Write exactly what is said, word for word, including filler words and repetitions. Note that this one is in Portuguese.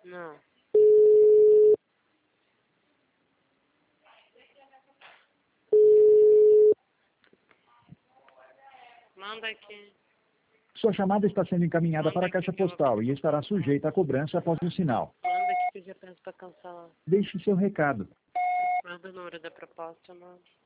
Não. Manda aqui. Sua chamada está sendo encaminhada Manda para a aqui caixa que eu vou postal e pedir estará pra cancelar. sujeita a cobrança após o sinal. Manda aqui que eu já peço pra cancelar. Deixe seu recado. Manda o número da proposta, mano.